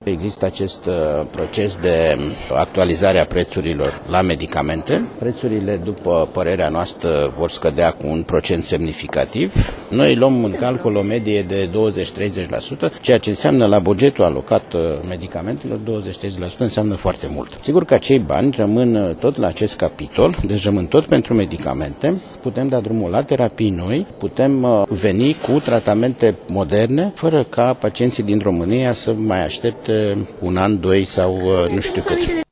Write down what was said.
Există acest proces de actualizare a prețurilor la medicamente. Prețurile, după părerea noastră, vor scădea cu un procent semnificativ. Noi luăm în calcul o medie de 20-30%, ceea ce înseamnă la bugetul alocat medicamentelor, 20-30% înseamnă foarte mult. Sigur că acei bani rămân tot la acest capitol, deci rămân tot pentru medicamente. Putem da drumul la terapii noi, putem veni cu tratamente moderne, fără ca pacienții din România să mai aștepte un an, doi sau nu știu cât.